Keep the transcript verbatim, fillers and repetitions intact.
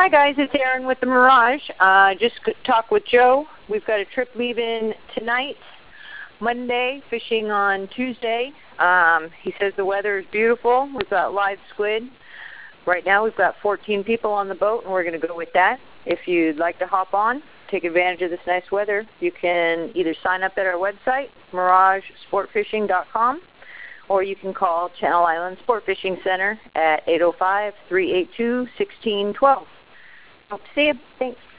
Hi guys, it's Erin with the Mirage. Uh, just talked with Joe. We've got a trip leaving tonight, Monday, fishing on Tuesday. Um, he says the weather is beautiful. We've got live squid. Right now we've got fourteen people on the boat, and we're going to go with that. If you'd like to hop on, take advantage of this nice weather, you can either sign up at our website, mirage sport fishing dot com, or you can call Channel Island Sport Fishing Center at eight oh five, three eight two, one six one two. Hope to see you. Thanks.